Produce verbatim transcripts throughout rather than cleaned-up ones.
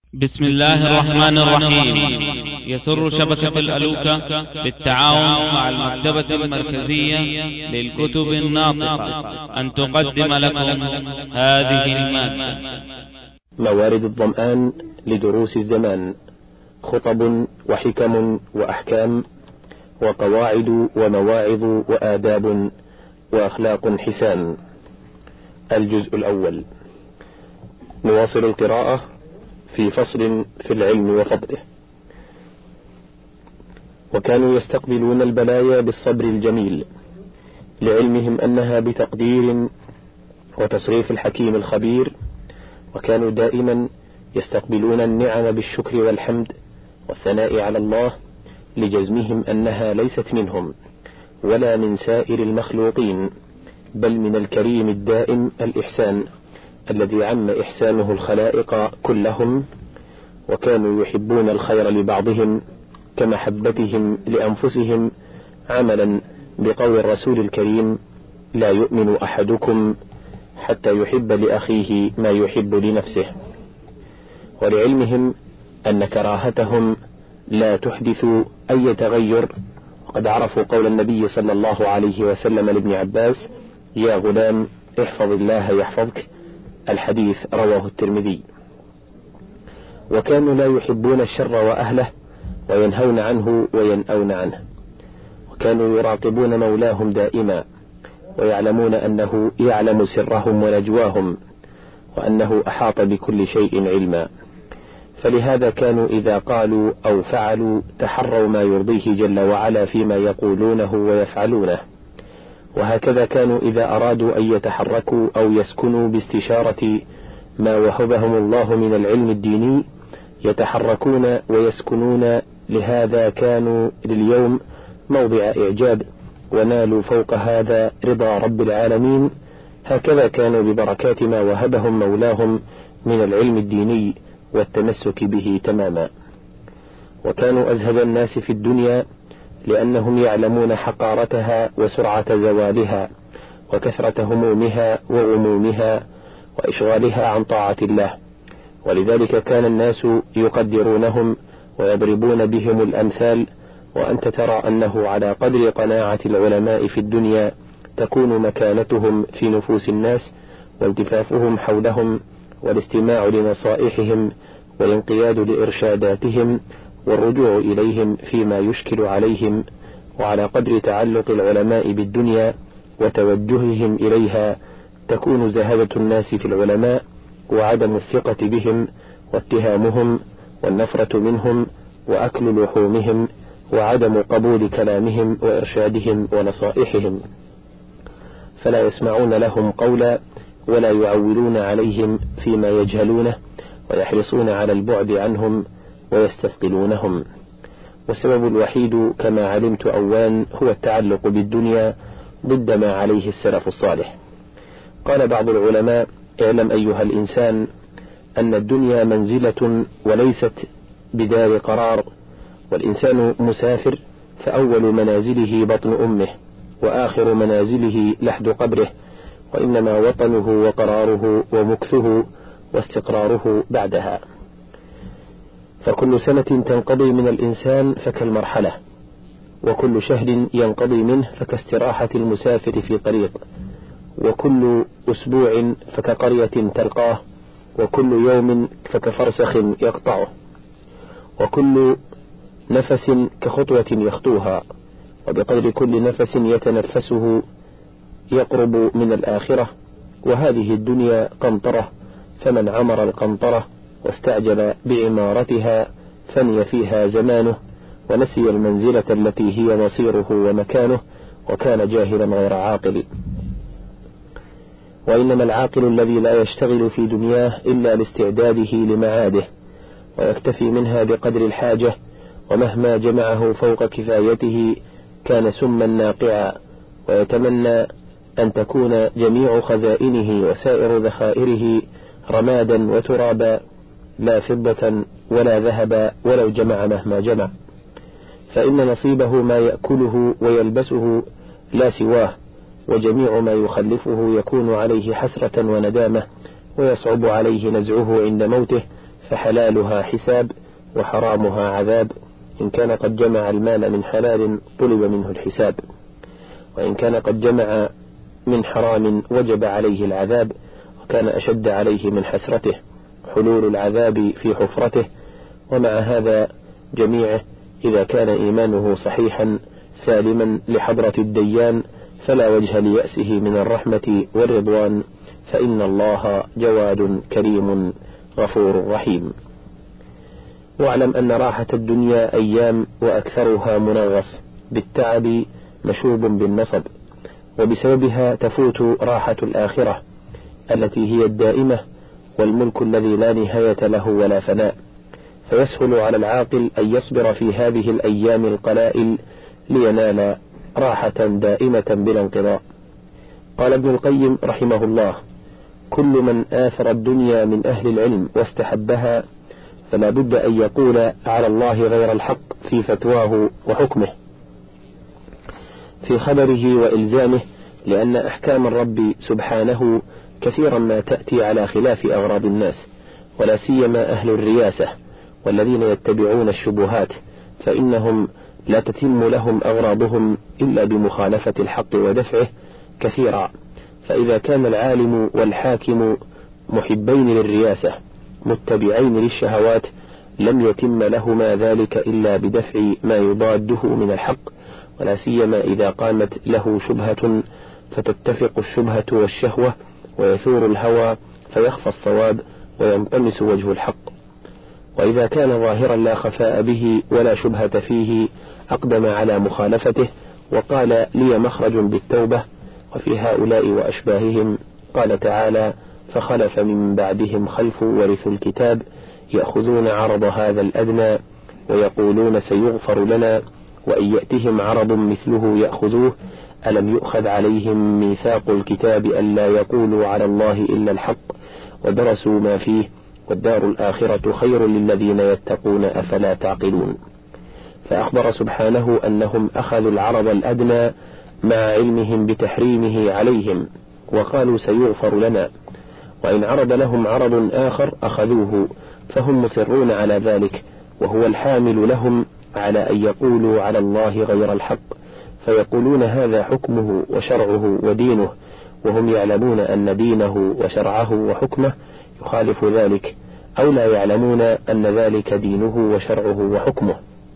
بسم الله الرحمن الرحيم. يسر شبكة الألوكة بالتعاون مع المكتبة المركزية للكتب الناطقة أن تقدم لكم هذه المادة. موارد الظمآن لدروس الزمان، خطب وحكم وأحكام وقواعد ومواعظ وآداب وأخلاق حسان. الجزء الأول. نواصل القراءة في فصل في العلم وفضله. وكانوا يستقبلون البلايا بالصبر الجميل لعلمهم أنها بتقدير وتصريف الحكيم الخبير، وكانوا دائما يستقبلون النعم بالشكر والحمد والثناء على الله لجزمهم أنها ليست منهم ولا من سائر المخلوقين، بل من الكريم الدائم الإحسان الذي عم إحسانه الخلائق كلهم. وكانوا يحبون الخير لبعضهم كمحبتهم لأنفسهم، عملا بقول الرسول الكريم: لا يؤمن أحدكم حتى يحب لأخيه ما يحب لنفسه. ولعلمهم أن كراهتهم لا تحدث أي تغير، وقد عرفوا قول النبي صلى الله عليه وسلم لابن عباس: يا غلام احفظ الله يحفظك، الحديث رواه الترمذي. وكانوا لا يحبون الشر وأهله وينهون عنه وينأون عنه، وكانوا يراقبون مولاهم دائما ويعلمون أنه يعلم سرهم ونجواهم، وأنه أحاط بكل شيء علما. فلهذا كانوا إذا قالوا أو فعلوا تحروا ما يرضيه جل وعلا فيما يقولونه ويفعلونه. وهكذا كانوا إذا أرادوا أن يتحركوا أو يسكنوا باستشارة ما وهبهم الله من العلم الديني يتحركون ويسكنون. لهذا كانوا لليوم موضع إعجاب، ونالوا فوق هذا رضا رب العالمين. هكذا كانوا ببركات ما وهبهم مولاهم من العلم الديني والتمسك به تماما. وكانوا أزهد الناس في الدنيا لأنهم يعلمون حقارتها وسرعة زوالها وكثرة همومها وغمومها وإشغالها عن طاعة الله، ولذلك كان الناس يقدرونهم ويضربون بهم الأمثال. وأنت ترى أنه على قدر قناعة العلماء في الدنيا تكون مكانتهم في نفوس الناس، والتفافهم حولهم والاستماع لنصائحهم والانقياد لإرشاداتهم والرجوع إليهم فيما يشكل عليهم. وعلى قدر تعلق العلماء بالدنيا وتوجههم إليها تكون زهادة الناس في العلماء وعدم الثقة بهم واتهامهم والنفرة منهم وأكل لحومهم وعدم قبول كلامهم وإرشادهم ونصائحهم، فلا يسمعون لهم قولا ولا يعولون عليهم فيما يجهلونه، ويحرصون على البعد عنهم ويستثقلونهم. والسبب الوحيد كما علمت أوان هو التعلق بالدنيا ضد ما عليه السلف الصالح. قال بعض العلماء: اعلم أيها الإنسان أن الدنيا منزلة وليست بدار قرار، والإنسان مسافر، فأول منازله بطن أمه وآخر منازله لحد قبره، وإنما وطنه وقراره ومكثه واستقراره بعدها. فكل سنة تنقضي من الإنسان فكالمرحلة، وكل شهر ينقضي منه فكاستراحة المسافر في طريق، وكل أسبوع فكقرية تلقاه، وكل يوم فكفرسخ يقطعه، وكل نفس كخطوة يخطوها، وبقدر كل نفس يتنفسه يقرب من الآخرة. وهذه الدنيا قنطرة، فمن عمر القنطرة واستعجل بعمارتها فني فيها زمانه ونسي المنزلة التي هي مصيره ومكانه، وكان جاهلا غير عاقل. وإنما العاقل الذي لا يشتغل في دنياه إلا لاستعداده لمعاده، ويكتفي منها بقدر الحاجة، ومهما جمعه فوق كفايته كان سما ناقعا، ويتمنى أن تكون جميع خزائنه وسائر ذخائره رمادا وترابا، لا فضة ولا ذهبا ولو جمع مهما جمع، فإن نصيبه ما يأكله ويلبسه لا سواه، وجميع ما يخلفه يكون عليه حسرة وندامة، ويصعب عليه نزعه عند موته، فحلالها حساب وحرامها عذاب. إن كان قد جمع المال من حلال طلب منه الحساب، وإن كان قد جمع من حرام وجب عليه العذاب، وكان أشد عليه من حسرته حلول العذاب في حفرته. ومع هذا جميعه إذا كان إيمانه صحيحا سالما لحضرة الديان فلا وجه ليأسه من الرحمة والرضوان، فإن الله جواد كريم غفور رحيم. واعلم أن راحة الدنيا أيام وأكثرها منغص بالتعب مشوب بالنصب، وبسببها تفوت راحة الآخرة التي هي الدائمة والملك الذي لا نهاية له ولا فناء، فيسهل على العاقل أن يصبر في هذه الأيام القلائل لينال راحة دائمة بلا انقضاء. قال ابن القيم رحمه الله: كل من آثر الدنيا من أهل العلم واستحبها فلا بد أن يقول على الله غير الحق في فتواه وحكمه في خبره وإلزامه، لأن أحكام الرب سبحانه كثيرا ما تأتي على خلاف أغراض الناس، ولا سيما أهل الرياسة والذين يتبعون الشبهات، فإنهم لا تتم لهم أغراضهم إلا بمخالفة الحق ودفعه كثيرا. فإذا كان العالم والحاكم محبين للرياسة متبعين للشهوات لم يتم لهما ذلك إلا بدفع ما يضاده من الحق، ولا سيما إذا قامت له شبهة فتتفق الشبهة والشهوة ويثور الهوى فيخفى الصواب وينطمس وجه الحق. وإذا كان ظاهرا لا خفاء به ولا شبهة فيه أقدم على مخالفته وقال لي مخرج بالتوبة. وفي هؤلاء وأشباههم قال تعالى: فخلف من بعدهم خلف ورثوا الكتاب يأخذون عرض هذا الأدنى ويقولون سيغفر لنا وإن يأتهم عرض مثله يأخذوه ألم يؤخذ عليهم ميثاق الكتاب ألا يقولوا على الله إلا الحق ودرسوا ما فيه والدار الآخرة خير للذين يتقون أفلا تعقلون. فأخبر سبحانه أنهم أخذوا العرض الأدنى مع علمهم بتحريمه عليهم وقالوا سيغفر لنا، وإن عرض لهم عرض آخر أخذوه، فهم مصرون على ذلك، وهو الحامل لهم على أن يقولوا على الله غير الحق، فيقولون هذا حكمه وشرعه ودينه، وهم يعلمون أن دينه وشرعه وحكمه يخالف ذلك، أو لا يعلمون أن ذلك دينه وشرعه وحكمه،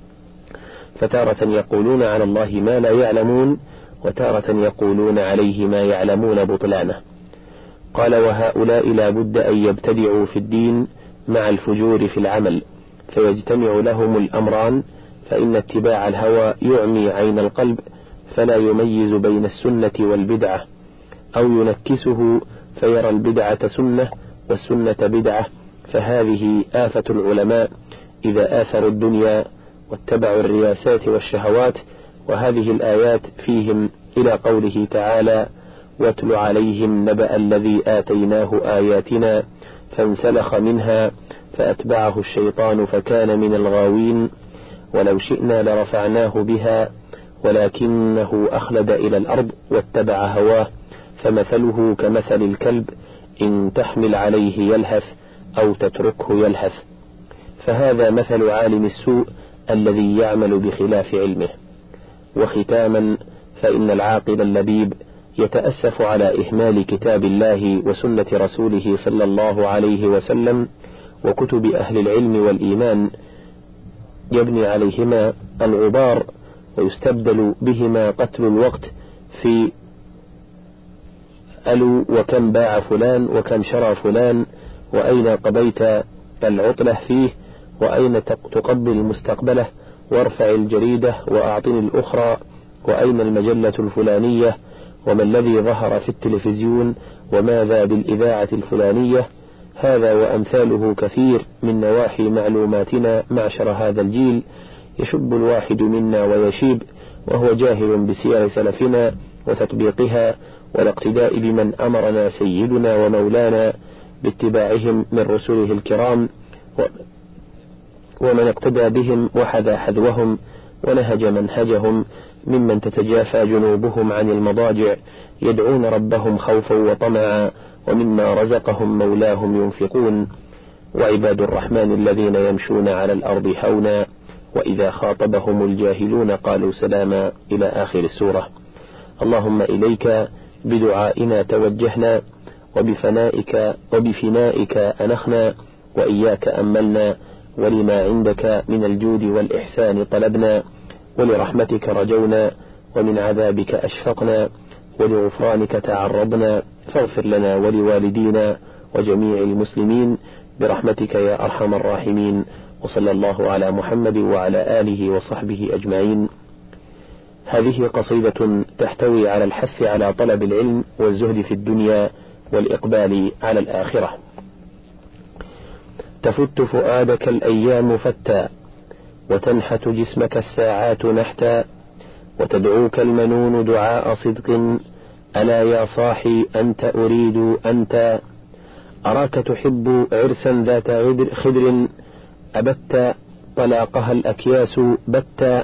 فتارة يقولون على الله ما لا يعلمون وتارة يقولون عليه ما يعلمون بطلانه. قال: وهؤلاء لا بد أن يبتدعوا في الدين مع الفجور في العمل، فيجتمع لهم الأمران، فإن اتباع الهوى يعمي عين القلب فلا يميز بين السنة والبدعة، أو ينكسه فيرى البدعة سنة والسنة بدعة، فهذه آفة العلماء إذا آثروا الدنيا واتبعوا الرياسات والشهوات. وهذه الآيات فيهم إلى قوله تعالى: واتل عليهم نبأ الذي آتيناه آياتنا فانسلخ منها فأتبعه الشيطان فكان من الغاوين ولو شئنا لرفعناه بها ولكنه أخلد إلى الأرض واتبع هواه فمثله كمثل الكلب إن تحمل عليه يلهث أو تتركه يلهث. فهذا مثل عالم السوء الذي يعمل بخلاف علمه. وختاما، فإن العاقل اللبيب يتأسف على إهمال كتاب الله وسنة رسوله صلى الله عليه وسلم وكتب أهل العلم والإيمان، يبني عليهما الغبار ويستبدل بهما قتل الوقت في ألو وكم باع فلان وكم شرى فلان وأين قضيت العطلة فيه وأين تقضي المستقبله وارفع الجريدة وأعطني الأخرى وأين المجلة الفلانية وما الذي ظهر في التلفزيون وماذا بالإذاعة الفلانية. هذا وأمثاله كثير من نواحي معلوماتنا معشر هذا الجيل، يشب الواحد منا ويشيب وهو جاهل بسير سلفنا وتطبيقها والاقتداء بمن أمرنا سيدنا ومولانا باتباعهم من رسله الكرام، ومن اقتدى بهم وحذا حذوهم ونهج منهجهم ممن تتجافى جنوبهم عن المضاجع يدعون ربهم خوفا وطمعا ومما رزقهم مولاهم ينفقون. وعباد الرحمن الذين يمشون على الأرض هونا وإذا خاطبهم الجاهلون قالوا سلاما إلى آخر السورة. اللهم إليك بدعائنا توجهنا، وبفنائك وبفنائك أنخنا، وإياك أملنا، ولما عندك من الجود والإحسان طلبنا، ولرحمتك رجونا، ومن عذابك أشفقنا، ولغفرانك تعرضنا، فاغفر لنا ولوالدينا وجميع المسلمين برحمتك يا أرحم الراحمين. وصلى الله على محمد وعلى آله وصحبه أجمعين. هذه قصيدة تحتوي على الحث على طلب العلم والزهد في الدنيا والإقبال على الآخرة. تفت فؤادك الأيام فتا، وتنحت جسمك الساعات نحتا، وتدعوك المنون دعاء صدق، ألا يا صاحي أنت أريد أنت. أراك تحب عرسا ذات خدر، أبت طلاقها الأكياس بتا.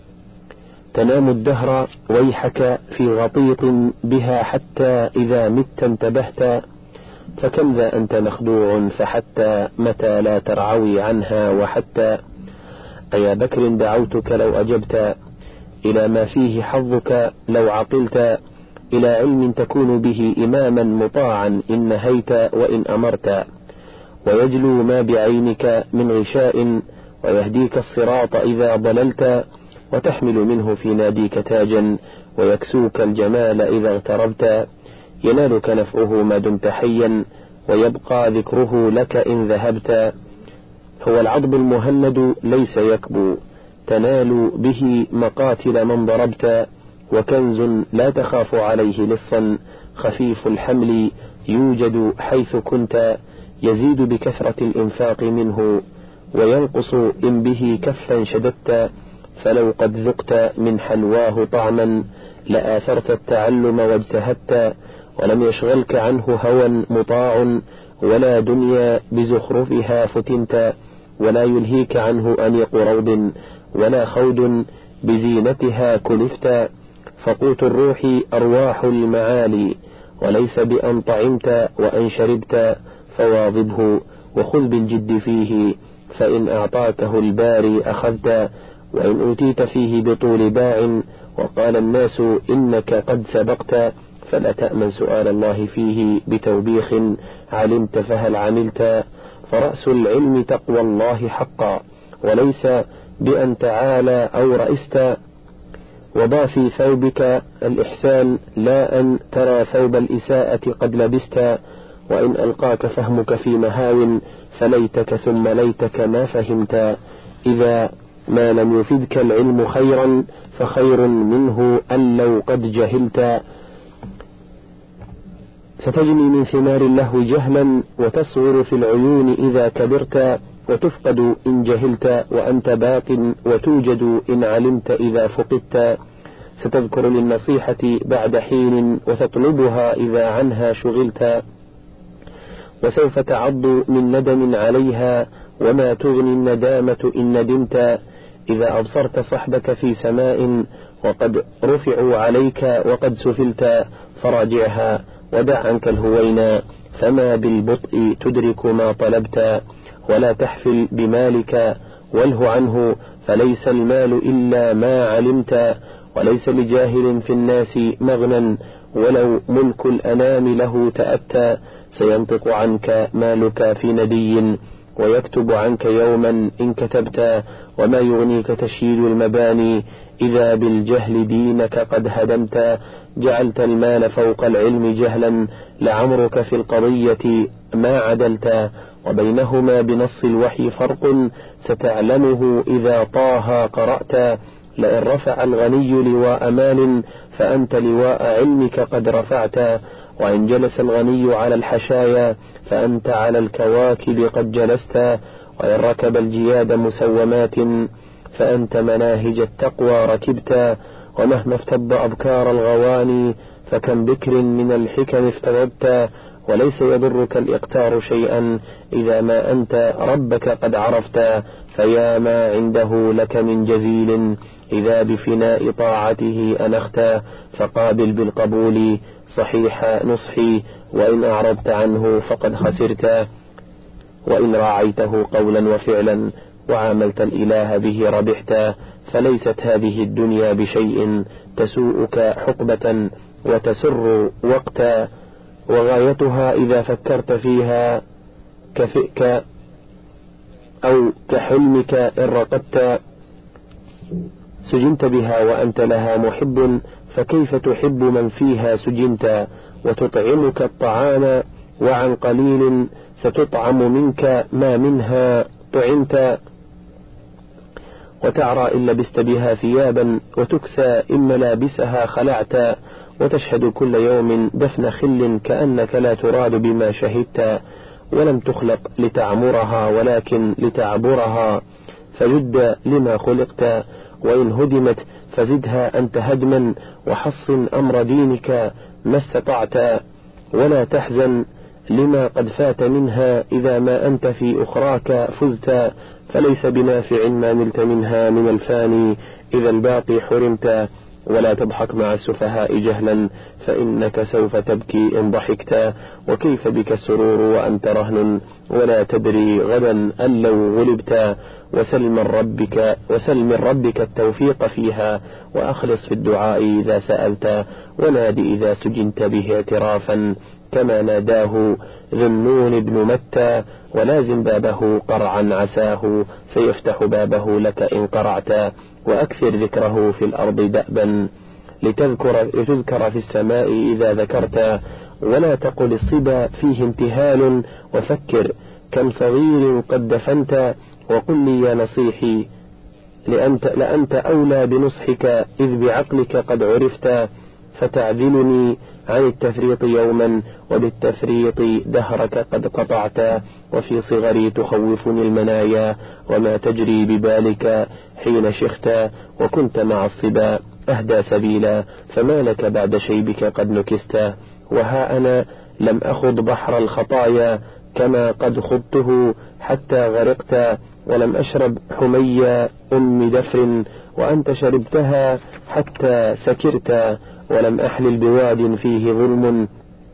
تنام الدهر ويحك في غطيط بها، حتى إذا مت انتبهت. فكم ذا أنت مخدوع، فحتى متى لا ترعوي عنها وحتى. أيا بكر دعوتك لو أجبت إلى ما فيه حظك، لو عقلت إلى علم تكون به إماما مطاعا إن نهيت وإن أمرت. ويجلو ما بعينك من غشاء، ويهديك الصراط إذا ضللت. وتحمل منه في ناديك تاجا، ويكسوك الجمال إذا اغتربت. ينالك نفعه ما دمت حيا، ويبقى ذكره لك إن ذهبت. هو العضب المهند ليس يكبو، تنال به مقاتل من ضربت. وكنز لا تخاف عليه لصا، خفيف الحمل يوجد حيث كنت. يزيد بكثرة الإنفاق منه، وينقص إن به كفا شددت. فلو قد ذقت من حلواه طعما، لآثرت التعلم واجتهدت. ولم يشغلك عنه هوى مطاع، ولا دنيا بزخرفها فتنت. ولا يلهيك عنه أنيق روض، ولا خود بزينتها كلفت. فقوت الروح أرواح المعالي، وليس بأن طعمت وأن شربت. فواظبه وخذ بالجد فيه، فإن أعطاكه الباري أخذت. وإن أوتيت فيه بطول باع، وقال الناس إنك قد سبقت. فلا تأمن سؤال الله فيه بتوبيخ، علمت فهل عملت. فرأس العلم تقوى الله حقا، وليس بأن تعالى أو رئست. وضع في ثوبك الإحسان، لا أن ترى ثوب الإساءة قد لبست. وإن ألقاك فهمك في مهاو، فليتك ثم ليتك ما فهمت. إذا ما لم يفدك العلم خيرا، فخير منه أن لو قد جهلت. ستجني من ثمار اللهو جهلا، وتصغر في العيون إذا كبرت. وتفقد إن جهلت وأنت باق، وتوجد إن علمت إذا فقدت. ستذكر للنصيحة بعد حين، وتطلبها إذا عنها شغلت. وسوف تعض من ندم عليها، وما تغني الندامة إن ندمت. إذا أبصرت صحبك في سماء، وقد رفعوا عليك وقد سفلت، فراجعها ودع عنك الهوينا، فما بالبطء تدرك ما طلبت. ولا تحفل بمالك واله عنه، فليس المال إلا ما علمت. وليس لجاهل في الناس مغنى، ولو ملك الأنام له تأتى. سينطق عنك مالك في ندي، ويكتب عنك يوما إن كتبت. وما يغنيك تشييد المباني، إذا بالجهل دينك قد هدمت. جعلت المال فوق العلم جهلا، لعمرك في القضية ما عدلت. وبينهما بنص الوحي فرق، ستعلمه إذا طه قرأت. لئن رفع الغني لواء مال، فأنت لواء علمك قد رفعت. وإن جلس الغني على الحشايا، فأنت على الكواكب قد جلست. وإن ركب الجياد مسومات، فأنت مناهج التقوى ركبت. ومهما افتض أبكار الغواني، فكم بكر من الحكم افتضبت. وليس يضرك الإقتار شيئا، إذا ما أنت ربك قد عرفت. فيا ما عنده لك من جزيل، إذا بفناء طاعته أنخت. فقابل بالقبول صحيح نصحي، وإن أعرضت عنه فقد خسرت. وإن راعيته قولا وفعلا وعاملت الإله به ربحت. فليست هذه الدنيا بشيء تسوءك حقبة وتسر وقتا، وغايتها إذا فكرت فيها كفئك أو كحلمك إن رقدت سجنت بها وأنت لها محب، فكيف تحب من فيها سجنت؟ وتطعمك الطعام وعن قليل ستطعم منك ما منها طعمت، وتعرى إن لبست بها ثيابا وتكسى إن ملابسها خلعت، وتشهد كل يوم دفن خل كأنك لا تراد بما شهدت، ولم تخلق لتعمرها ولكن لتعبرها، فجد لما خلقت. وإن هدمت فزدها أنت هدما، وحصن أمر دينك ما استطعت، ولا تحزن لما قد فات منها إذا ما أنت في أخراك فزت، فليس بنافع ما نلت منها من الفاني إذا الباقي حرمت. ولا تضحك مع السفهاء جهلا فإنك سوف تبكي إن ضحكت، وكيف بك السرور وأنت رهن ولا تدري غدا أن لو غلبت. وسل من ربك, وسل من ربك التوفيق فيها، وأخلص في الدعاء إذا سألت، ونادي إذا سجنت به اعترافا كما ناداه ذنون بن متى، ولازم بابه قرعا عساه سيفتح بابه لك إن قرعت. وأكثر ذكره في الأرض دأبا لتذكر, لتذكر في السماء إذا ذكرت، ولا تقل الصبا فيه انتهال، وفكر كم صغير قد دفنت. وقل لي يا نصيحي لأنت, لأنت أولى بنصحك إذ بعقلك قد عرفت، فتعذلني عن التفريط يوما وبالتفريط دهرك قد قطعت. وفي صغري تخوفني المنايا وما تجري ببالك حين شخت، وكنت مع الصبا أهدى سبيلا فما لك بعد شيبك قد نكست. وها أنا لم أخض بحر الخطايا كما قد خضته حتى غرقت، ولم أشرب حمي أم دفر وأنت شربتها حتى سكرت، ولم أحلل بواد فيه ظلم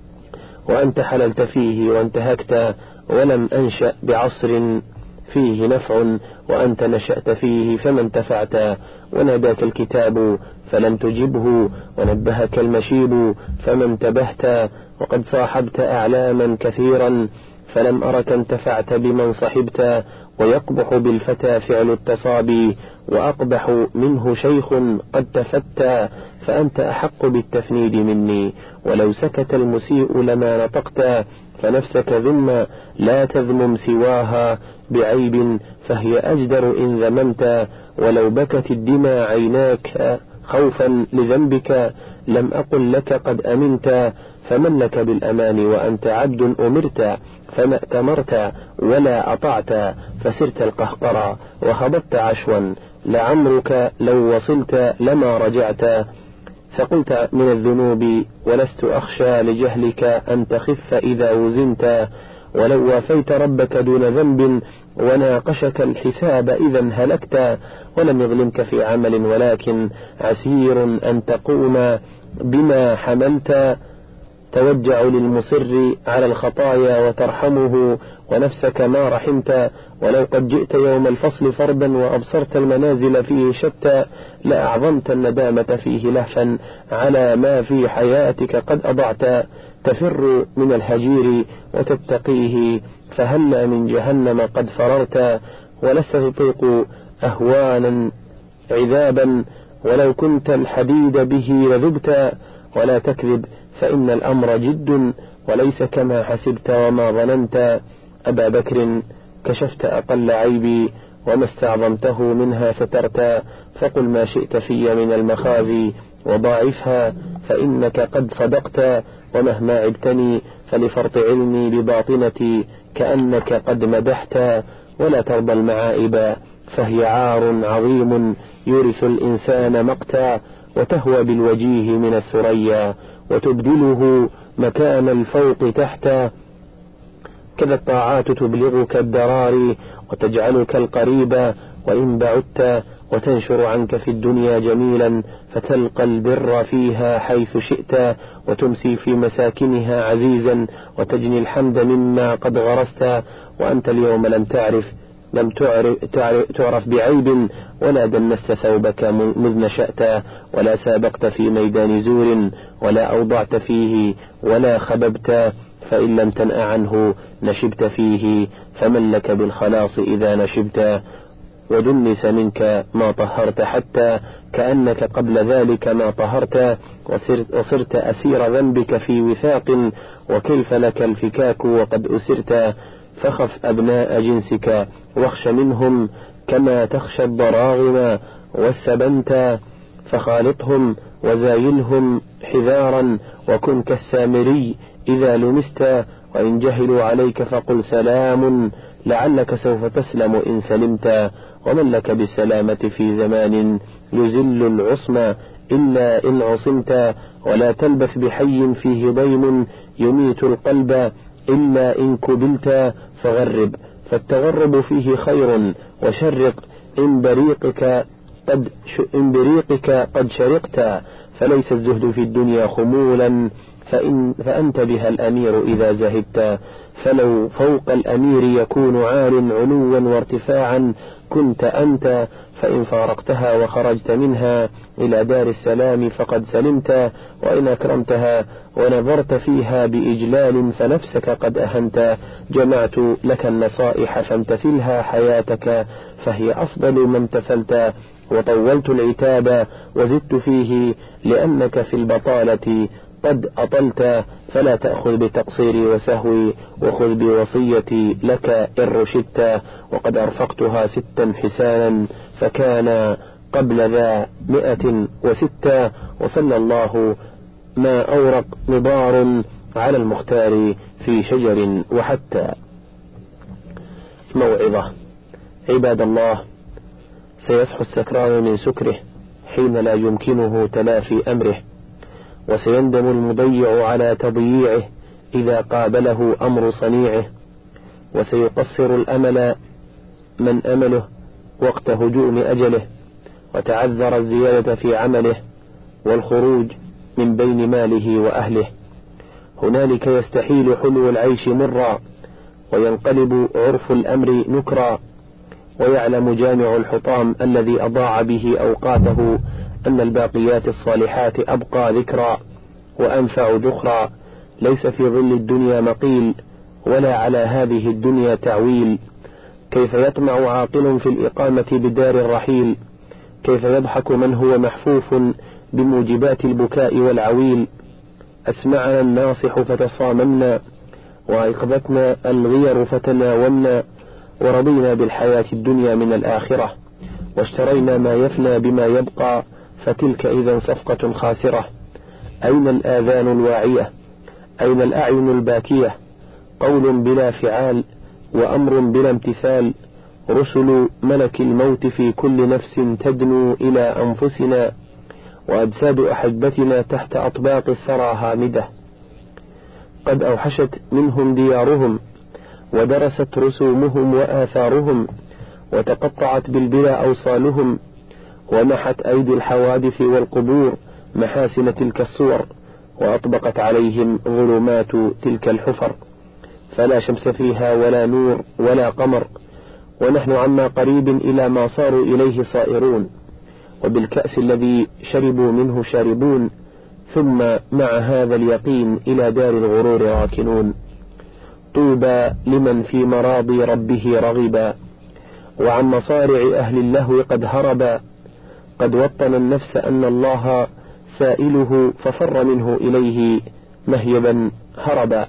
وأنت حللت فيه وانتهكت، ولم أنشأ بعصر فيه نفع وأنت نشأت فيه فما انتفعت. وناداك الكتاب فلم تجبه ونبهك المشيب فما انتبهت، وقد صاحبت أعلاما كثيرا فلم أرك انتفعت بمن صحبت. ويقبح بالفتى فعل التصابي وأقبح منه شيخ قد تفتى، فأنت أحق بالتفنيد مني ولو سكت المسيء لما نطقت. فنفسك ذم لا تذمم سواها بعيب فهي أجدر إن ذممت، ولو بكت الدمى عيناك خوفا لذنبك لم أقل لك قد أمنت. فمن لك بالأمان وأنت عبد أمرت، فما أتمرت ولا أطعت، فسرت القهقرى وهبطت عشوا لعمرك لو وصلت لما رجعت. فقلت من الذنوب ولست أخشى لجهلك أن تخف إذا وزنت، ولو وافيت ربك دون ذنب وناقشك الحساب إذا هلكت. ولم يظلمك في عمل ولكن عسير أن تقوم بما حملت، توجع للمصر على الخطايا وترحمه ونفسك ما رحمت. ولو قد جئت يوم الفصل فردا وأبصرت المنازل فيه شتى لأعظمت الندامة فيه لهفا على ما في حياتك قد أضعت. تفر من الهجير وتتقيه فهلا من جهنم قد فررت، ولست تطيق أهوانا عذابا ولو كنت الحديد به لذبت. ولا تكذب فإن الأمر جد وليس كما حسبت وما ظننت. أبا بكر كشفت أقل عيبي وما استعظمته منها سترت، فقل ما شئت في من المخازي وضاعفها فإنك قد صدقت. ومهما عبتني فلفرط علمي بباطنتي كأنك قد مدحت. ولا ترضى المعائب فهي عار عظيم يورث الإنسان مقتا، وتهوى بالوجيه من الثريا وتبدله مكان الفوق تحتا. كذا الطاعات تبلغك الدرار وتجعلك القريب وإن بعدت وتنشر عنك في الدنيا جميلا فتلقى البر فيها حيث شئت، وتمسي في مساكنها عزيزا وتجني الحمد مما قد غرست. وأنت اليوم لم تعرف لم تعرف, تعرف بعيب، ولا دنست ثوبك مذ نشأت، ولا سابقت في ميدان زور، ولا أوضعت فيه، ولا خببت، فإن لم تنأ عنه نشبت فيه، فمن لك بالخلاص إذا نشبت. ودنس منك ما طهرت، حتى كأنك قبل ذلك ما طهرت، وصرت, وصرت أسير ذنبك في وثاق، وكيف لك الفكاك وقد أسرت. فخف أبناء جنسك واخش منهم كما تخشى الضراغم والسبنت، فخالطهم وزايلهم حذارا، وكن كالسامري إذا لمست. وإن جهلوا عليك فقل سلام، لعلك سوف تسلم إن سلمت. ومن لك بالسلامة في زمان يزل العصم إلا إن عصمت، ولا تلبث بحي فيه ضيم يميت القلب إلا إن كبلت. فغرب فالتغرب فيه خير، وشرق إن بريقك قد, إن بريقك قد شرقت. فليس الزهد في الدنيا خمولا، فإن فأنت بها الأمير إذا زهدت. فلو فوق الأمير يكون عال علوا وارتفاعا كنت أنت، فإن فارقتها وخرجت منها إلى دار السلام فقد سلمت. وإن أكرمتها ونظرت فيها بإجلال فنفسك قد أهنت. جمعت لك النصائح فامتثلها حياتك، فهي أفضل ما امتثلت. وطولت العتاب وزدت فيه لأنك في البطالة قد أطلت. فلا تأخذ بتقصيري وسهوي، وخذ بوصيتي لك إن رشدت. وقد أرفقتها ستا حسانا فكان قبل ذا مئة وستة. وصلى الله ما أورق نضار على المختار في شجر وحتى. موعظة. عباد الله، سيصحو السكران من سكره حين لا يمكنه تلافي أمره، وسيندم المضيع على تضييعه إذا قابله أمر صنيعه، وسيقصر الأمل من أمله وقت هجوم أجله، وتعذر الزيادة في عمله والخروج من بين ماله وأهله. هنالك يستحيل حلو العيش مرا، وينقلب عرف الأمر نكرا. ويعلم جامع الحطام الذي أضاع به أوقاته أن الباقيات الصالحات أبقى ذكرا وأنفع ذخرا. ليس في ظل الدنيا مقيل، ولا على هذه الدنيا تعويل. كيف يطمع عاقل في الإقامة بدار الرحيل؟ كيف يضحك من هو محفوف بموجبات البكاء والعويل؟ أسمعنا الناصح فتصاممنا، وأيقظتنا الغير فتناومنا، ورضينا بالحياة الدنيا من الآخرة، واشترينا ما يفنى بما يبقى، فتلك إذا صفقة خاسرة. أين الآذان الواعية؟ أين الأعين الباكية؟ قول بلا فعال، وأمر بلا امتثال. رسل ملك الموت في كل نفس تدنو إلى أنفسنا، وأجساد أحبتنا تحت أطباق الثرى هامدة. قد أوحشت منهم ديارهم، ودرست رسومهم وآثارهم، وتقطعت بالبلا أوصالهم، ومحت أيدي الحوادث والقبور محاسن تلك الصور، وأطبقت عليهم ظلمات تلك الحفر، فلا شمس فيها ولا نور ولا قمر. ونحن عما قريب إلى ما صاروا إليه صائرون، وبالكأس الذي شربوا منه شاربون، ثم مع هذا اليقين إلى دار الغرور راكنون. طوبى لمن في مراضي ربه رغبا، وعن مصارع أهل اللهو قد هربا. قد وطن النفس أن الله سائله، ففر منه إليه مهيبا هربا.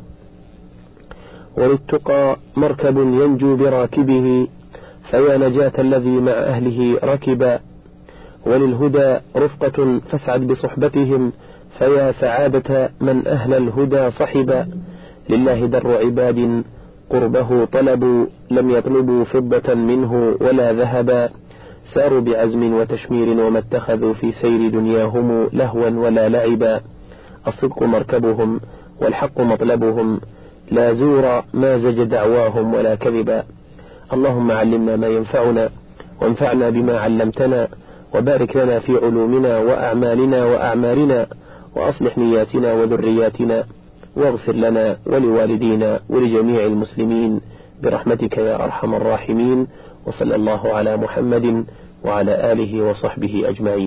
وللتقى مركب ينجو براكبه، فيا نجاة الذي مع أهله ركبا. وللهدى رفقة فاسعد بصحبتهم، فيا سعادة من أهل الهدى صحبا. لله در عباد قربه طلبوا، لم يطلبوا فضة منه ولا ذهبا. ساروا بعزم وتشمير، وما اتخذوا في سير دنياهم لهوا ولا لعبا. الصدق مركبهم والحق مطلبهم، لا زور ما زج دعواهم ولا كذبا. اللهم علمنا ما ينفعنا، وانفعنا بما علمتنا، وبارك لنا في علومنا وأعمالنا وأعمارنا، وأصلح نياتنا وذرياتنا، واغفر لنا ولوالدينا ولجميع المسلمين برحمتك يا أرحم الراحمين. وصلى الله على محمد وعلى آله وصحبه أجمعين.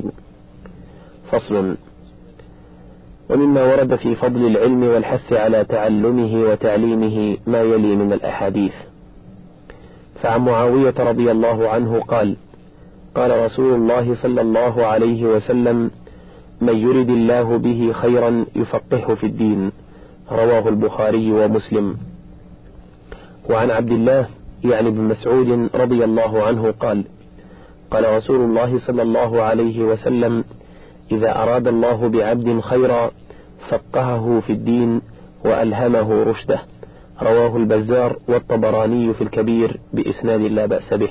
فصل. ومما ورد في فضل العلم والحث على تعلمه وتعليمه ما يلي من الأحاديث. فعن معاوية رضي الله عنه قال: قال رسول الله صلى الله عليه وسلم: من يرد الله به خيرا يفقهه في الدين. رواه البخاري ومسلم. وعن عبد الله يعني بن مسعود رضي الله عنه قال: قال رسول الله صلى الله عليه وسلم: إذا أراد الله بعبد خيرا فقهه في الدين وألهمه رشده. رواه البزار والطبراني في الكبير بإسناد لا بأس به.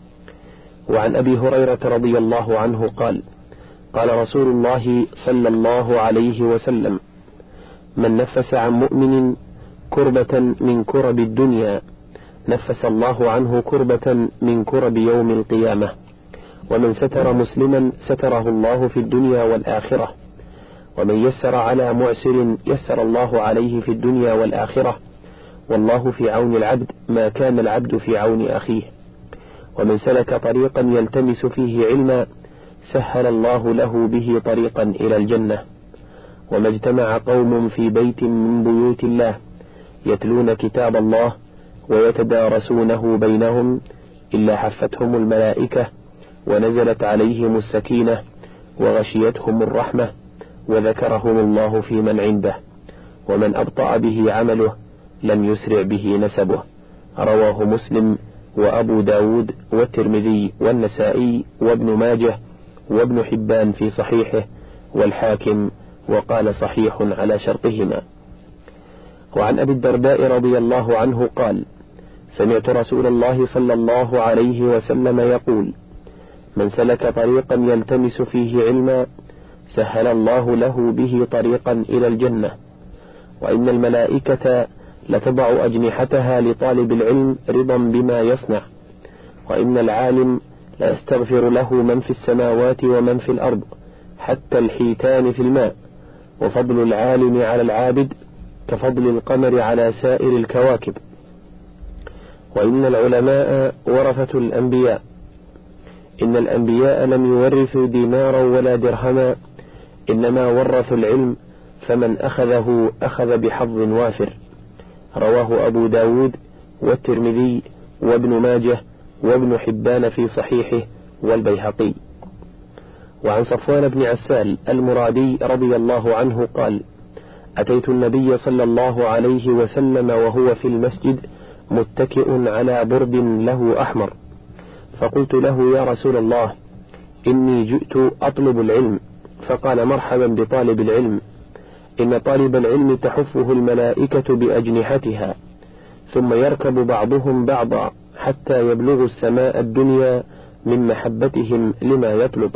وعن أبي هريرة رضي الله عنه قال: قال رسول الله صلى الله عليه وسلم: من نفس عن مؤمن كربة من كرب الدنيا نفس الله عنه كربة من كرب يوم القيامة. ومن ستر مسلما ستره الله في الدنيا والآخرة. ومن يسر على معسر يسر الله عليه في الدنيا والآخرة. والله في عون العبد ما كان العبد في عون أخيه. ومن سلك طريقا يلتمس فيه علما سهل الله له به طريقا إلى الجنة. وما اجتمع قوم في بيت من بيوت الله يتلون كتاب الله ويتدارسونه بينهم إلا حفتهم الملائكة ونزلت عليهم السكينة وغشيتهم الرحمة وذكرهم الله في من عنده. ومن أبطأ به عمله لم يسرع به نسبه. رواه مسلم وأبو داود والترمذي والنسائي وابن ماجه وابن حبان في صحيحه والحاكم، وقال صحيح على شرطهما. وعن أبي الدرداء رضي الله عنه قال: سمعت رسول الله صلى الله عليه وسلم يقول: من سلك طريقا يلتمس فيه علما سهل الله له به طريقا إلى الجنة. وإن الملائكة لتضع أجنحتها لطالب العلم رضا بما يصنع. وإن العالم لا يستغفر له من في السماوات ومن في الأرض حتى الحيتان في الماء. وفضل العالم على العابد كفضل القمر على سائر الكواكب. وإن العلماء ورثة الأنبياء. إن الأنبياء لم يورثوا دينارا ولا درهما إنما ورثوا العلم فمن أخذه أخذ بحظ وافر. رواه أبو داود والترمذي وابن ماجه وابن حبان في صحيحه والبيهقي. وعن صفوان بن عسال المرادي رضي الله عنه قال: أتيت النبي صلى الله عليه وسلم وهو في المسجد متكئ على برد له أحمر، فقلت له: يا رسول الله، إني جئت أطلب العلم. فقال: مرحبا بطالب العلم، إن طالب العلم تحفه الملائكة بأجنحتها ثم يركب بعضهم بعضا حتى يبلغ السماء الدنيا من محبتهم لما يطلب.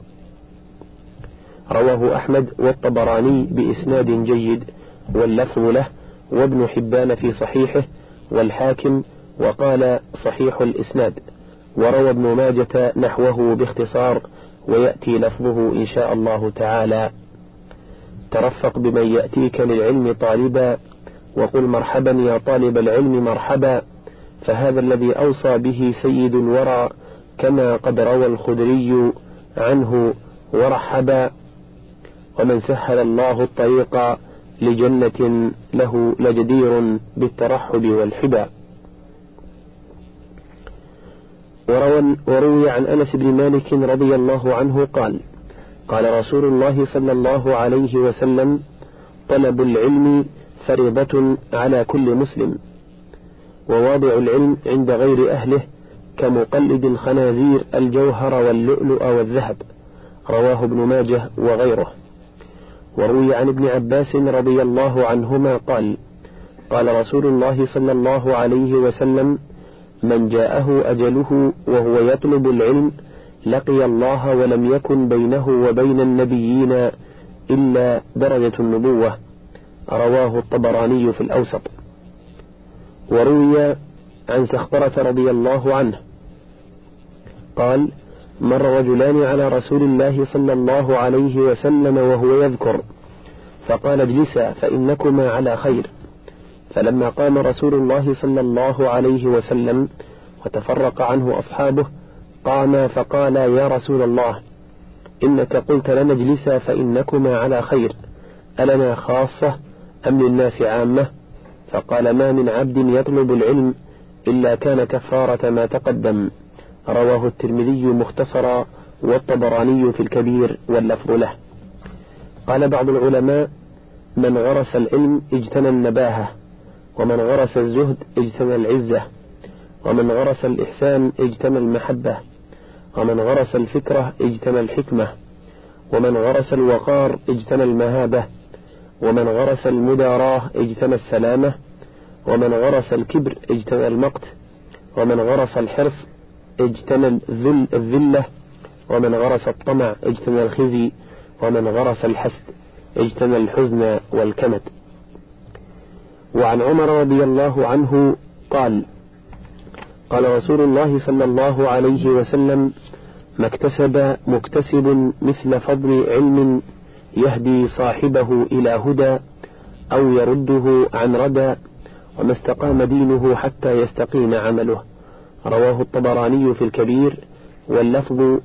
رواه أحمد والطبراني بإسناد جيد واللفظ له، وابن حبان في صحيحه، والحاكم وقال صحيح الإسناد. وروى ابن ماجة نحوه باختصار ويأتي لفظه إن شاء الله تعالى: ترفق بمن يأتيك للعلم طالبا وقل مرحبا يا طالب العلم مرحبا، فهذا الذي أوصى به سيد الورى كما قد روى الخدري عنه ورحبا. ومن سهل الله الطريق لجنة له لجدير بالترحب والحبا. وروي عن أنس بن مالك رضي الله عنه قال: قال رسول الله صلى الله عليه وسلم: طلب العلم فريضة على كل مسلم، وواضع العلم عند غير أهله كمقلد الخنازير الجوهر واللؤلؤ والذهب. رواه ابن ماجه وغيره. وروي عن ابن عباس رضي الله عنهما قال: قال رسول الله صلى الله عليه وسلم: من جاءه أجله وهو يطلب العلم لقي الله ولم يكن بينه وبين النبيين إلا درجة النبوة. رواه الطبراني في الأوسط. وروي عن سخبرة رضي الله عنه قال: مر رجلان على رسول الله صلى الله عليه وسلم وهو يذكر، فقال اجلسا فإنكما على خير. فلما قام رسول الله صلى الله عليه وسلم وتفرق عنه أصحابه قام فقال يا رسول الله إنك قلت لنا اجلسا فإنكما على خير، ألنا خاصة أم للناس عامة؟ فقال ما من عبد يطلب العلم إلا كان كفارة ما تقدم. رواه الترمذي مختصرا والطبراني في الكبير واللفظ له. قال بعض العلماء من غرس العلم اجتنى النباهة، ومن غرس الزهد اجتنى العزة، ومن غرس الإحسان اجتنى المحبة، ومن غرس الفكرة اجتنى الحكمة، ومن غرس الوقار اجتنى المهابة، ومن غرس المداراة اجتنى السلامة، ومن غرس الكبر اجتنى المقت، ومن غرس الحرص اجتنى الذل الذلة، ومن غرس الطمع اجتنى الخزي، ومن غرس الحسد اجتنى الحزن والكمد. وعن عمر رضي الله عنه قال قال رسول الله صلى الله عليه وسلم ما اكتسب مكتسب مثل فضل علم يهدي صاحبه إلى هدى أو يرده عن ردى، وما استقام دينه حتى يستقيم عمله. رواه الطبراني في الكبير واللفظ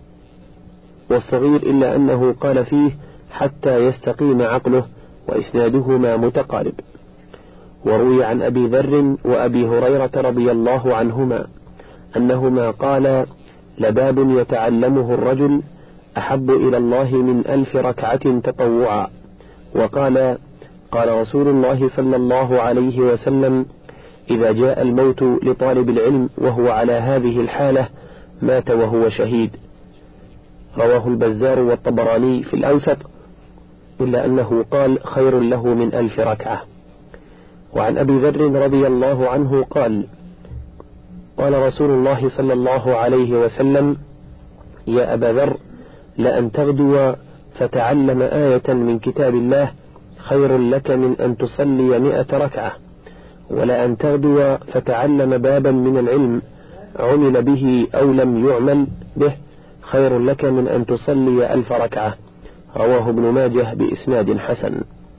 والصغير إلا أنه قال فيه حتى يستقيم عقله، وإسنادهما متقارب. وروي عن أبي ذر وأبي هريرة رضي الله عنهما أنهما قال لباب يتعلمه الرجل أحب إلى الله من ألف ركعة تطوعا. وقال قال رسول الله صلى الله عليه وسلم إذا جاء الموت لطالب العلم وهو على هذه الحالة مات وهو شهيد. رواه البزار والطبراني في الأوسط إلا أنه قال خير له من ألف ركعة. وعن أبي ذر رضي الله عنه قال قال رسول الله صلى الله عليه وسلم يا أبا ذر لأن تغدو فتعلم آية من كتاب الله خير لك من أن تصلي مئة ركعة، ولأن تغدو فتعلم بابا من العلم عمل به أو لم يعمل به خير لك من أن تصلي ألف ركعة. رواه ابن ماجه بإسناد حسن.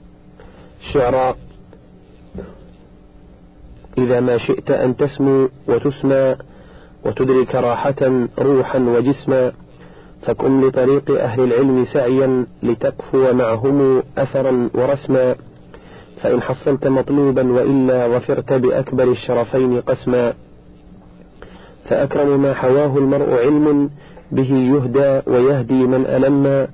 شعراء إذا ما شئت أن تسمو وتسمى وتدرك راحة روحا وجسما، فكن لطريق أهل العلم سعيا لتقفو معهم أثرا ورسما، فإن حصلت مطلوبا وإلا غفرت بأكبر الشرفين قسما. فأكرم ما حواه المرء علم به يهدى ويهدي من ألم،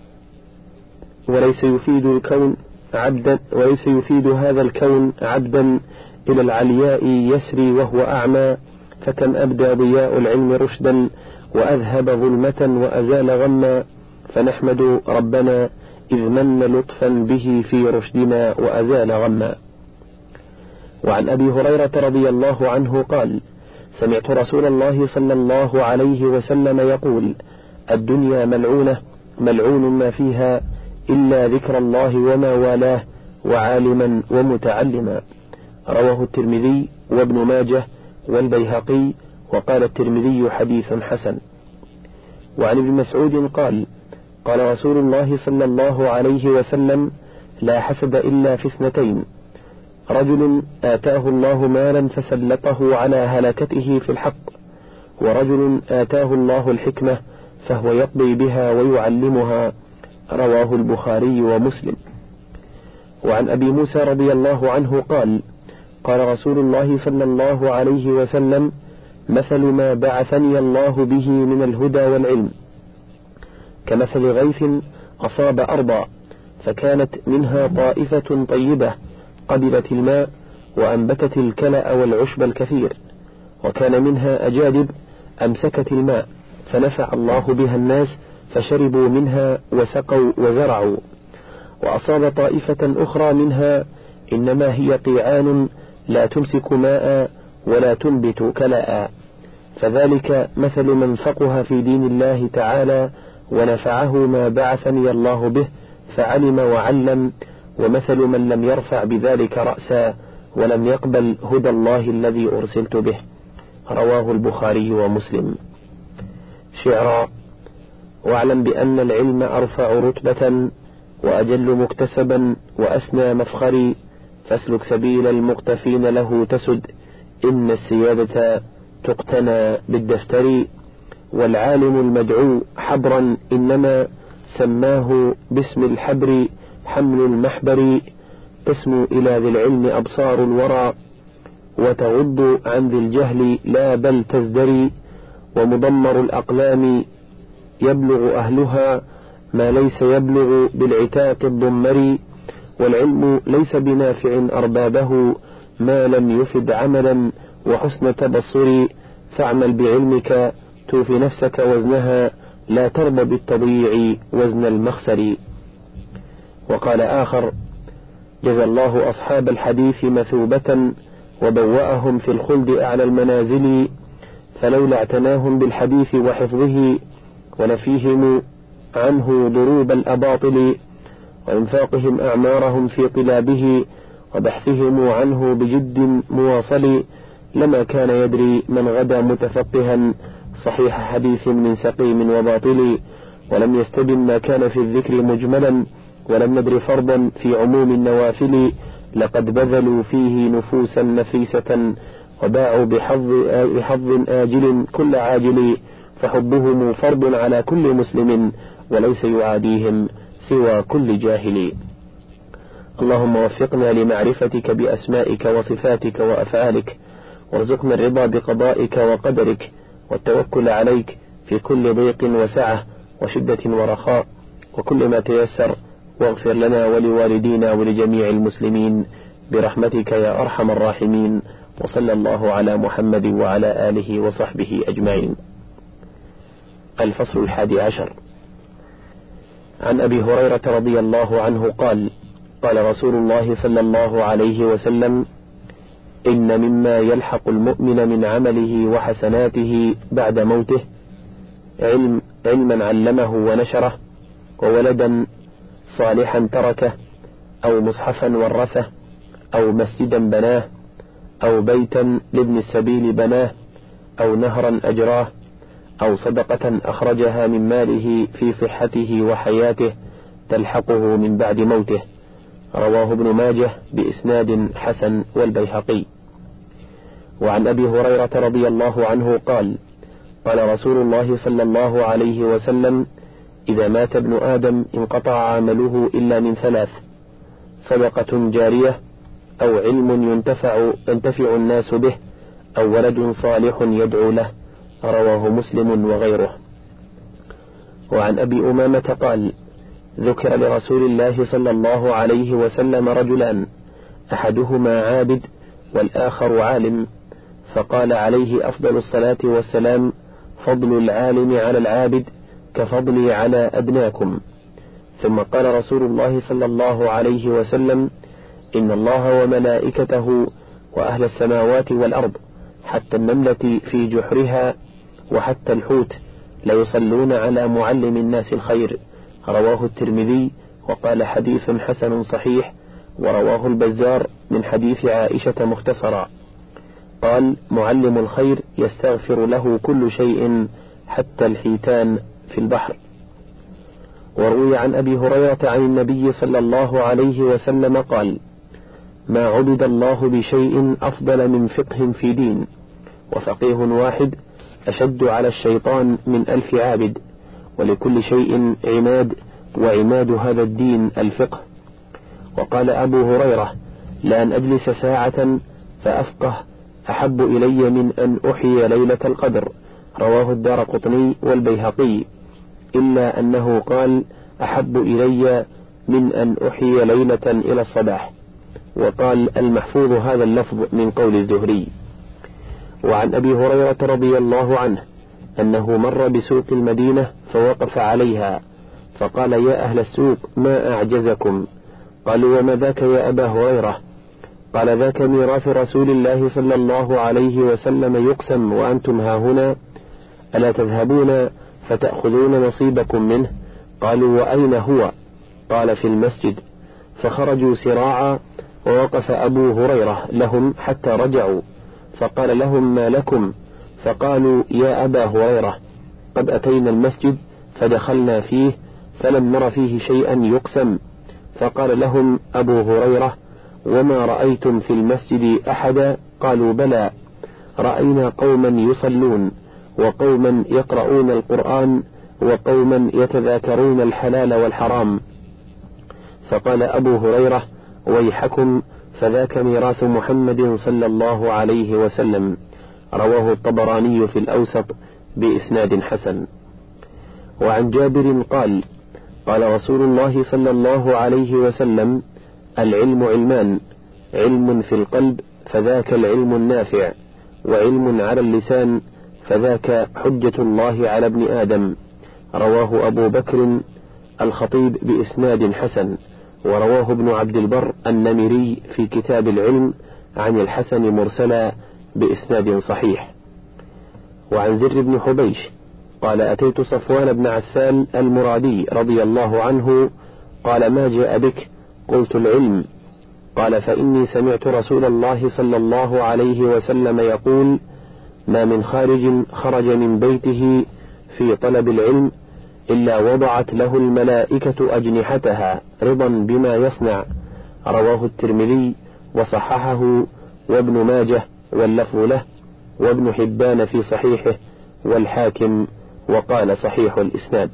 وليس يفيد الكون عبدا وليس يفيد هذا الكون عبدا إلى العلياء يسري وهو أعمى، فكم أبدى ضياء العلم رشدا وأذهب ظلمة وأزال غما، فنحمد ربنا إذ من لطفا به في رشدنا وأزال غما. وعن أبي هريرة رضي الله عنه قال سمعت رسول الله صلى الله عليه وسلم يقول الدنيا ملعونة ملعون ما فيها إلا ذكر الله وما والاه وعالما ومتعلما. رواه الترمذي وابن ماجه والبيهقي، وقال الترمذي حديث حسن. وعن ابن مسعود قال قال رسول الله صلى الله عليه وسلم لا حسد إلا في اثنتين، رجل آتاه الله مالا فسلطه على هلكته في الحق، ورجل آتاه الله الحكمة فهو يقضي بها ويعلمها. رواه البخاري ومسلم. وعن أبي موسى رضي الله عنه قال قال رسول الله صلى الله عليه وسلم مثل ما بعثني الله به من الهدى والعلم كمثل غيث أصاب أرضا فكانت منها طائفة طيبة قبلت الماء وأنبتت الكلأ والعشب الكثير، وكان منها أجادب أمسكت الماء فنفع الله بها الناس فشربوا منها وسقوا وزرعوا. وأصاب طائفة أخرى منها إنما هي قيعان لا تمسك ماء ولا تنبت كلأ، فذلك مثل من فقه في دين الله تعالى ونفعه ما بعثني الله به فعلم وعلم، ومثل من لم يرفع بذلك رأسا ولم يقبل هدى الله الذي أرسلت به. رواه البخاري ومسلم. شعرا. واعلم بأن العلم أرفع رتبة وأجل مكتسبا وأسنى مفخري، فاسلك سبيل المقتفين له تسد، إن السيادة تقتنى بالدفتر. والعالم المدعو حبرا إنما سماه باسم الحبر حمل المحبر، تسمو إلى ذي العلم أبصار الورى وتغض عن ذي الجهل لا بل تزدري. ومضمر الأقلام يبلغ أهلها ما ليس يبلغ بالعتاق الضمر، والعلم ليس بنافع أربابه ما لم يفد عملا وحسن تبصر. فاعمل بعلمك توفي نفسك وزنها، لا ترضى بالتضييع وزن المخسر. وقال آخر: جزى الله أصحاب الحديث مثوبة وبوأهم في الخلد أعلى المنازل، فلولا اعتناهم بالحديث وحفظه ونفيهم عنه ضروب الأباطل، وإنفاقهم أعمارهم في طلابه وبحثهم عنه بجد مواصل، لما كان يدري من غدا متفقها صحيح حديث من سقيم وباطل. ولم يستبن ما كان في الذكر مجملا، ولم ندر فرضا في عموم النوافل، لقد بذلوا فيه نفوسا نفيسة وباعوا بحظ, بحظ آجل كل عاجل، فحبهم فرض على كل مسلم وليس يعاديهم سوى كل جاهل. اللهم وفقنا لمعرفتك بأسمائك وصفاتك وأفعالك، وارزقنا الرضا بقضائك وقدرك، والتوكل عليك في كل ضيق وسعة وشدة ورخاء وكل ما تيسر، واغفر لنا ولوالدينا ولجميع المسلمين برحمتك يا أرحم الراحمين. وصلى الله على محمد وعلى آله وصحبه أجمعين. الفصل الحادي عشر. عن أبي هريرة رضي الله عنه قال: قال رسول الله صلى الله عليه وسلم: إن مما يلحق المؤمن من عمله وحسناته بعد موته علم علما علمه ونشره، وولدا صالحا تركه، أو مصحفا ورثه، أو مسجدا بناه، أو بيتا لابن السبيل بناه، أو نهرا أجراه، أو صدقة أخرجها من ماله في صحته وحياته تلحقه من بعد موته. رواه ابن ماجه بإسناد حسن والبيهقي. وعن أبي هريرة رضي الله عنه قال: قال رسول الله صلى الله عليه وسلم: إذا مات ابن آدم انقطع عمله إلا من ثلاث: صدقة جارية، أو علم ينتفع, ينتفع الناس به، أو ولد صالح يدعو له. رواه مسلم وغيره. وعن أبي أمامة قال: ذكر لرسول الله صلى الله عليه وسلم رجلان، أحدهما عابد والآخر عالم، فقال عليه أفضل الصلاة والسلام: فضل العالم على العابد كفضلي على أدناكم. ثم قال رسول الله صلى الله عليه وسلم: إن الله وملائكته وأهل السماوات والأرض حتى النملة في جحرها وحتى الحوت ليصلون على معلم الناس الخير. رواه الترمذي وقال حديث حسن صحيح. ورواه البزار من حديث عائشة مختصرا قال: معلم الخير يستغفر له كل شيء حتى الحيتان في البحر. وروي عن أبي هريرة عن النبي صلى الله عليه وسلم قال: ما عبد الله بشيء أفضل من فقه في دين، وفقيه واحد أشد على الشيطان من ألف عابد، ولكل شيء عماد، وعماد هذا الدين الفقه. وقال أبو هريرة: لأن أجلس ساعة فأفقه أحب إلي من أن أحيي ليلة القدر. رواه الدارقطني والبيهقي، إلا أنه قال: أحب إلي من أن أحيي ليلة إلى الصباح. وقال المحفوظ هذا اللفظ من قول الزهري. وعن أبي هريرة رضي الله عنه أنه مر بسوق المدينة فوقف عليها فقال: يا أهل السوق ما أعجزكم؟ قالوا: وما ذاك يا أبا هريرة؟ قال: ذاك ميراث رسول الله صلى الله عليه وسلم يقسم وأنتم هاهنا، ألا تذهبون فتأخذون نصيبكم منه؟ قالوا: وأين هو؟ قال: في المسجد. فخرجوا سراعا، ووقف أبو هريرة لهم حتى رجعوا، فقال لهم: ما لكم؟ فقالوا: يا أبا هريرة قد أتينا المسجد فدخلنا فيه فلم نر فيه شيئا يقسم. فقال لهم أبو هريرة: وما رأيتم في المسجد أحدا؟ قالوا: بلى، رأينا قوما يصلون، وقوما يقرؤون القرآن، وقوما يتذاكرون الحلال والحرام. فقال أبو هريرة: ويحكم، فذاك ميراث محمد صلى الله عليه وسلم. رواه الطبراني في الأوسط بإسناد حسن. وعن جابر قال: قال رسول الله صلى الله عليه وسلم: العلم علمان، علم في القلب فذاك العلم النافع، وعلم على اللسان فذاك حجة الله على ابن آدم. رواه أبو بكر الخطيب بإسناد حسن، ورواه ابن عبد البر النمري في كتاب العلم عن الحسن مرسلا بإسناد صحيح. وعن زر بن حبيش قال: أتيت صفوان بن عسال المرادي رضي الله عنه قال: ما جاء بك؟ قلت: العلم. قال: فإني سمعت رسول الله صلى الله عليه وسلم يقول: ما من خارج خرج من بيته في طلب العلم إلا وضعت له الملائكة أجنحتها رضا بما يصنع. رواه الترمذي وصححه وابن ماجه واللفظ له، وابن حبان في صحيحه، والحاكم وقال صحيح الإسناد.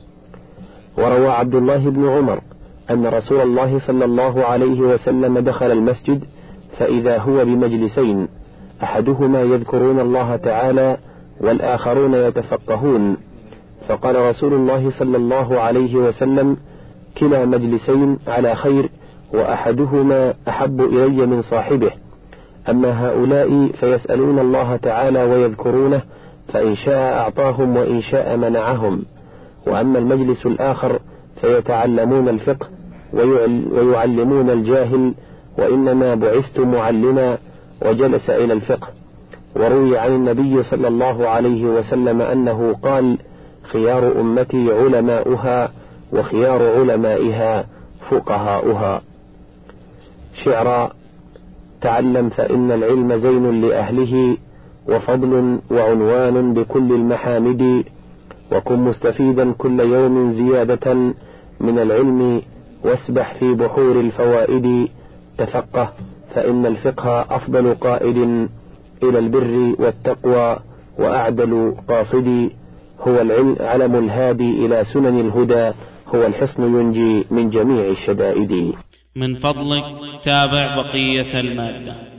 وروى عبد الله بن عمر أن رسول الله صلى الله عليه وسلم دخل المسجد فإذا هو بمجلسين، أحدهما يذكرون الله تعالى والآخرون يتفقهون، فقال رسول الله صلى الله عليه وسلم: كلا مجلسين على خير، وأحدهما أحب إلي من صاحبه. أما هؤلاء فيسألون الله تعالى ويذكرونه، فإن شاء أعطاهم وإن شاء منعهم. وأما المجلس الآخر فيتعلمون الفقه ويعلمون الجاهل، وإنما بعثت معلما، وجلس إلى الفقه. وروي عن النبي صلى الله عليه وسلم أنه قال: خيار أمتي علماؤها، وخيار علمائها فقهاؤها. شعرا: تعلم فإن العلم زين لأهله، وفضل وعنوان بكل المحامد، وكن مستفيدا كل يوم زيادة من العلم، واسبح في بحور الفوائد. تفقه فإن الفقه أفضل قائد إلى البر والتقوى، وأعدل قاصد. هو العلم علم الهادي إلى سنن الهدى، هو الحصن ينجي من جميع الشدائد. من فضلك تابع بقية المادة.